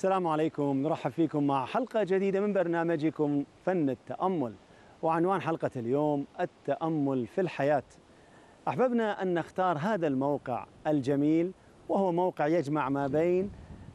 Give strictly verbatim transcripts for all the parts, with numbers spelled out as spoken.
السلام عليكم، نرحب فيكم مع حلقة جديدة من برنامجكم فن التأمل، وعنوان حلقة اليوم التأمل في الحياة. أحببنا أن نختار هذا الموقع الجميل، وهو موقع يجمع ما بين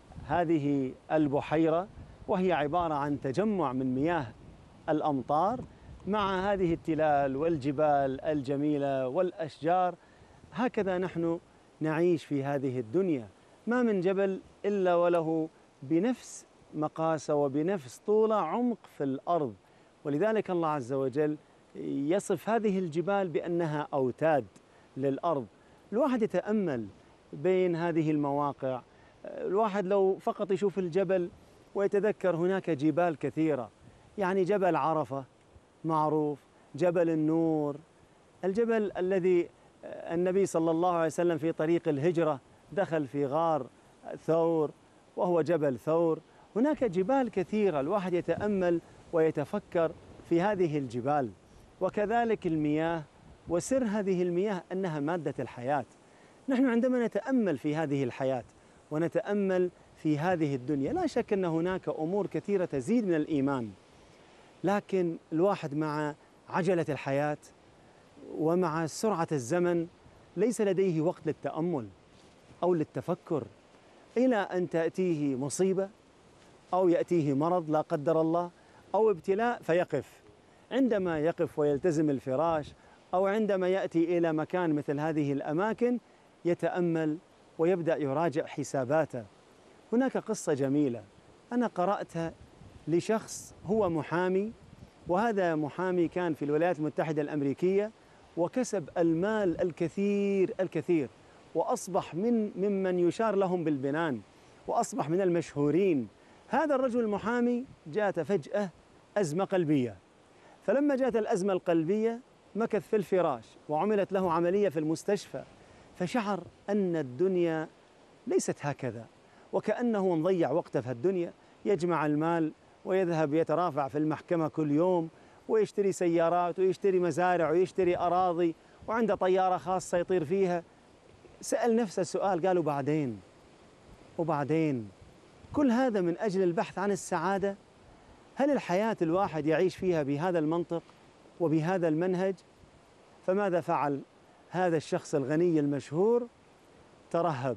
هذه البحيرة، وهي عبارة عن تجمع من مياه الأمطار مع هذه التلال والجبال الجميلة والأشجار. هكذا نحن نعيش في هذه الدنيا، ما من جبل إلا وله بنفس مقاسه وبنفس طوله عمق في الأرض، ولذلك الله عز وجل يصف هذه الجبال بأنها أوتاد للأرض. الواحد يتأمل بين هذه المواقع، الواحد لو فقط يشوف الجبل ويتذكر هناك جبال كثيرة، يعني جبل عرفة معروف، جبل النور، الجبل الذي النبي صلى الله عليه وسلم في طريق الهجرة دخل في غار ثور وهو جبل ثور. هناك جبال كثيرة، الواحد يتأمل ويتفكر في هذه الجبال. وكذلك المياه، وسر هذه المياه أنها مادة الحياة. نحن عندما نتأمل في هذه الحياة ونتأمل في هذه الدنيا، لا شك أن هناك أمور كثيرة تزيد من الإيمان، لكن الواحد مع عجلة الحياة ومع سرعة الزمن ليس لديه وقت للتأمل أو للتفكر، إلى أن تأتيه مصيبة أو يأتيه مرض لا قدر الله أو ابتلاء فيقف. عندما يقف ويلتزم الفراش، أو عندما يأتي إلى مكان مثل هذه الأماكن، يتأمل ويبدأ يراجع حساباته. هناك قصة جميلة أنا قرأتها لشخص هو محامي، وهذا محامي كان في الولايات المتحدة الأمريكية، وكسب المال الكثير الكثير، وأصبح من ممن يشار لهم بالبنان، وأصبح من المشهورين. هذا الرجل المحامي جاءت فجأة أزمة قلبية، فلما جاءت الأزمة القلبية مكث في الفراش وعملت له عملية في المستشفى، فشعر أن الدنيا ليست هكذا، وكأنه مضيع وقته في الدنيا، يجمع المال ويذهب يترافع في المحكمة كل يوم، ويشتري سيارات ويشتري مزارع ويشتري أراضي، وعنده طيارة خاصة يطير فيها. سأل نفسه السؤال، قالوا بعدين وبعدين كل هذا من أجل البحث عن السعادة؟ هل الحياة الواحد يعيش فيها بهذا المنطق وبهذا المنهج؟ فماذا فعل هذا الشخص الغني المشهور؟ ترهب،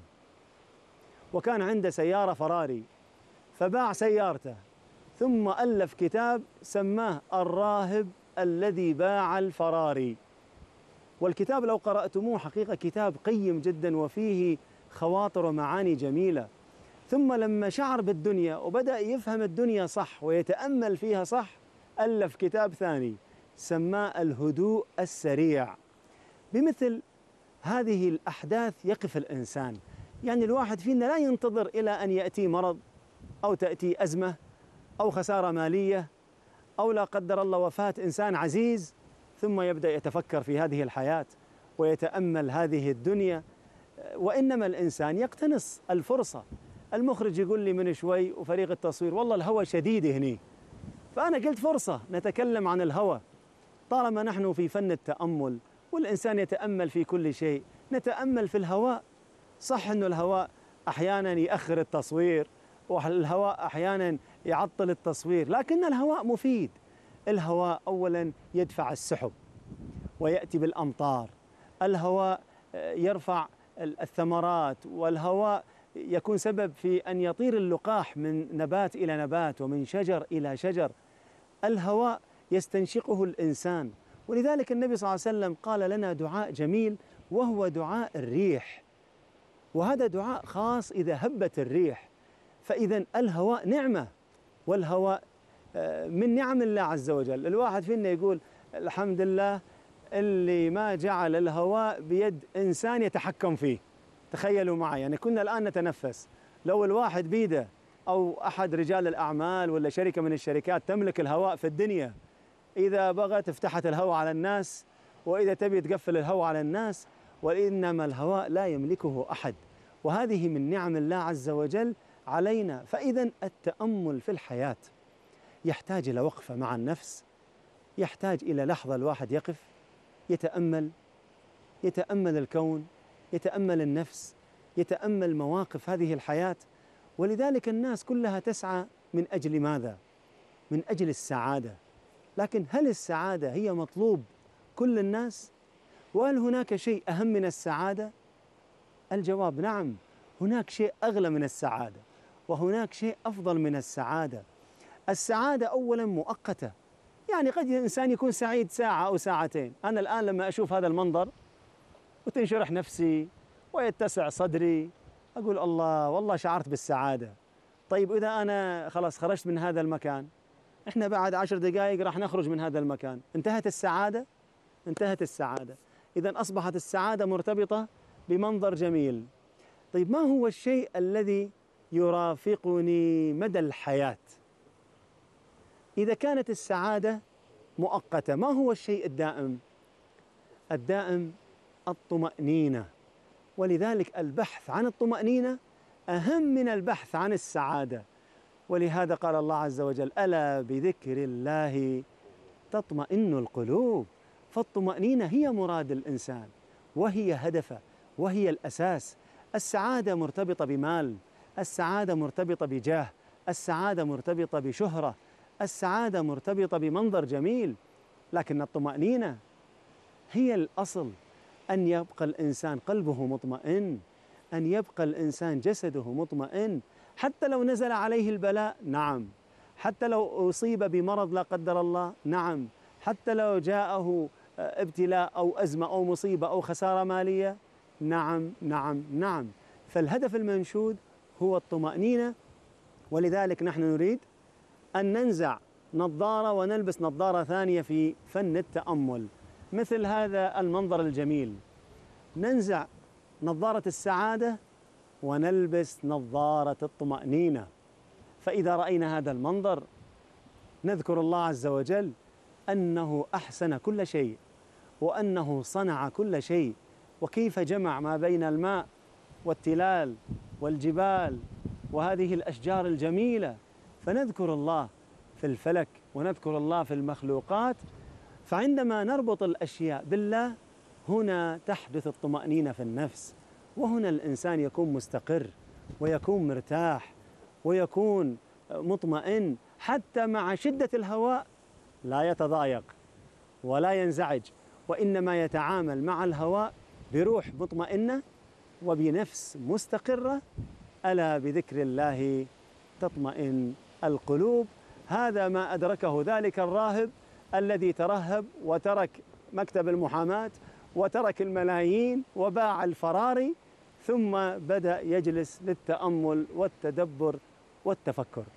وكان عنده سيارة فراري، فباع سيارته، ثم ألف كتاب سماه الراهب الذي باع الفراري. والكتاب لو قرأتموه حقيقة كتاب قيم جدا، وفيه خواطر ومعاني جميلة. ثم لما شعر بالدنيا وبدأ يفهم الدنيا صح ويتأمل فيها صح، ألف كتاب ثاني سماه الهدوء السريع. بمثل هذه الأحداث يقف الإنسان، يعني الواحد فينا لا ينتظر إلى أن يأتي مرض أو تأتي أزمة أو خسارة مالية أو لا قدر الله وفاة إنسان عزيز ثم يبدأ يتفكر في هذه الحياة ويتأمل هذه الدنيا، وإنما الإنسان يقتنص الفرصة. المخرج يقول لي من شوي وفريق التصوير والله الهوى شديد هني، فأنا قلت فرصة نتكلم عن الهوى. طالما نحن في فن التأمل والإنسان يتأمل في كل شيء، نتأمل في الهواء. صح أنه الهواء أحيانا يأخر التصوير، والهواء أحيانا يعطل التصوير، لكن الهواء مفيد. الهواء أولا يدفع السحب ويأتي بالأمطار، الهواء يرفع الثمرات، والهواء يكون سبب في أن يطير اللقاح من نبات إلى نبات ومن شجر إلى شجر. الهواء يستنشقه الإنسان، ولذلك النبي صلى الله عليه وسلم قال لنا دعاء جميل، وهو دعاء الريح، وهذا دعاء خاص إذا هبت الريح. فإذا الهواء نعمة، والهواء من نعم الله عز وجل. الواحد فينا يقول الحمد لله اللي ما جعل الهواء بيد إنسان يتحكم فيه. تخيلوا معي، يعني كنا الآن نتنفس، لو الواحد بيده أو أحد رجال الأعمال ولا شركة من الشركات تملك الهواء في الدنيا، إذا بغت افتحت الهواء على الناس، وإذا تبي تقفل الهواء على الناس، وإنما الهواء لا يملكه أحد، وهذه من نعم الله عز وجل علينا. فإذا التأمل في الحياة يحتاج إلى وقفة مع النفس، يحتاج إلى لحظة الواحد يقف يتأمل، يتأمل الكون، يتأمل النفس، يتأمل مواقف هذه الحياة، ولذلك الناس كلها تسعى من أجل ماذا؟ من أجل السعادة. لكن هل السعادة هي مطلوب كل الناس؟ وهل هناك شيء أهم من السعادة؟ الجواب نعم، هناك شيء أغلى من السعادة، وهناك شيء أفضل من السعادة. السعادة أولا مؤقتة، يعني قد الإنسان يكون سعيد ساعة أو ساعتين. أنا الآن لما أشوف هذا المنظر وتنشرح نفسي ويتسع صدري أقول الله والله شعرت بالسعادة. طيب إذا أنا خلاص خرجت من هذا المكان، إحنا بعد عشر دقائق راح نخرج من هذا المكان، انتهت السعادة؟ انتهت السعادة. إذن أصبحت السعادة مرتبطة بمنظر جميل. طيب ما هو الشيء الذي يرافقني مدى الحياة؟ إذا كانت السعادة مؤقتة، ما هو الشيء الدائم؟ الدائم الطمأنينة. ولذلك البحث عن الطمأنينة أهم من البحث عن السعادة. ولهذا قال الله عز وجل: ألا بذكر الله تطمئن القلوب. فالطمأنينة هي مراد الإنسان، وهي هدفه، وهي الأساس. السعادة مرتبطة بمال، السعادة مرتبطة بجاه، السعادة مرتبطة بشهرة، السعادة مرتبطة بمنظر جميل. لكن الطمأنينة هي الأصل، أن يبقى الإنسان قلبه مطمئن، أن يبقى الإنسان جسده مطمئن، حتى لو نزل عليه البلاء، نعم، حتى لو أصيب بمرض لا قدر الله، نعم، حتى لو جاءه ابتلاء أو أزمة أو مصيبة أو خسارة مالية، نعم نعم نعم. فالهدف المنشود هو الطمأنينة. ولذلك نحن نريد أن ننزع نظارة ونلبس نظارة ثانية في فن التأمل، مثل هذا المنظر الجميل. ننزع نظارة السعادة ونلبس نظارة الطمأنينة. فإذا رأينا هذا المنظر نذكر الله عز وجل أنه أحسن كل شيء، وأنه صنع كل شيء، وكيف جمع ما بين الماء والتلال والجبال وهذه الأشجار الجميلة. فنذكر الله في الفلك ونذكر الله في المخلوقات. فعندما نربط الأشياء بالله هنا تحدث الطمأنينة في النفس، وهنا الإنسان يكون مستقر ويكون مرتاح ويكون مطمئن، حتى مع شدة الهواء لا يتضايق ولا ينزعج، وإنما يتعامل مع الهواء بروح مطمئنة وبنفس مستقرة. ألا بذكر الله تطمئن القلوب. هذا ما أدركه ذلك الراهب الذي ترهب وترك مكتب المحاماة وترك الملايين وباع الفراري، ثم بدأ يجلس للتأمل والتدبر والتفكر.